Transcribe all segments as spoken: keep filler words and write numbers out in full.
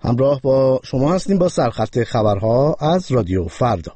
همراه با شما هستیم با سرخط خبرها از رادیو فردا.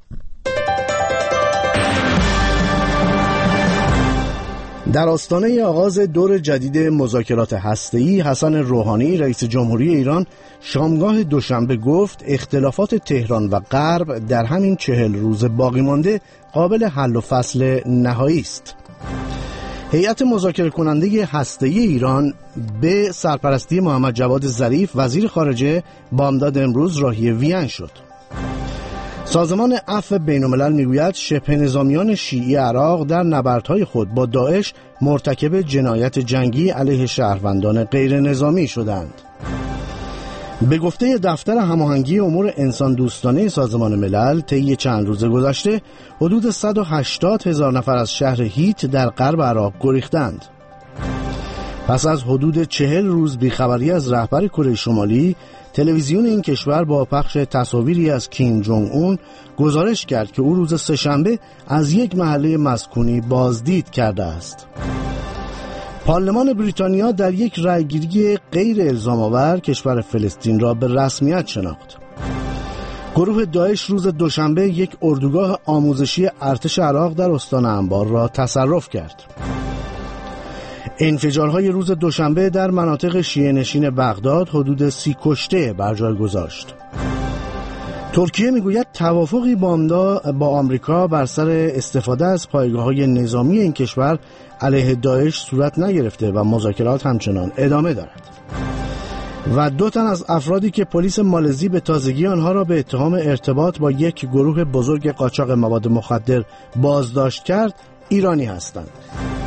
در آستانه آغاز دور جدید مذاکرات هسته‌ای، حسن روحانی رئیس جمهوری ایران شامگاه دوشنبه گفت اختلافات تهران و غرب در همین چهل روز باقی مانده قابل حل و فصل نهایی است. هیئت مذاکره کننده هسته‌ای ایران به سرپرستی محمد جواد ظریف وزیر خارجه بامداد امروز راهی وین شد. سازمان عفو بین‌الملل میگوید شبه نظامیان شیعی عراق در نبردهای خود با داعش مرتکب جنایت جنگی علیه شهروندان غیر نظامی شدند. به گفته دفتر هماهنگی امور انسان دوستانه سازمان ملل، طی چند روز گذشته حدود صد و هشتاد هزار نفر از شهر هیت در غرب عراق گریختند. پس از حدود چهل روز بیخبری از رهبر کره شمالی، تلویزیون این کشور با پخش تصاویری از کیم جونگ اون گزارش کرد که او روز سه‌شنبه از یک محله مسکونی بازدید کرده است. پارلمان بریتانیا در یک رأیگیری غیر الزام‌آور کشور فلسطین را به رسمیت شناخت. گروه داعش روز دوشنبه یک اردوگاه آموزشی ارتش عراق در استان انبار را تصرف کرد. انفجارهای روز دوشنبه در مناطق شیعه نشین بغداد حدود سی کشته بر جای گذاشت. ترکیه میگوید توافقی با آمریکا بر سر استفاده از پایگاه‌های نظامی این کشور علیه داعش صورت نگرفته و مذاکرات همچنان ادامه دارد. و دو تن از افرادی که پلیس مالزی به تازگی آنها را به اتهام ارتباط با یک گروه بزرگ قاچاق مواد مخدر بازداشت کرد، ایرانی هستند.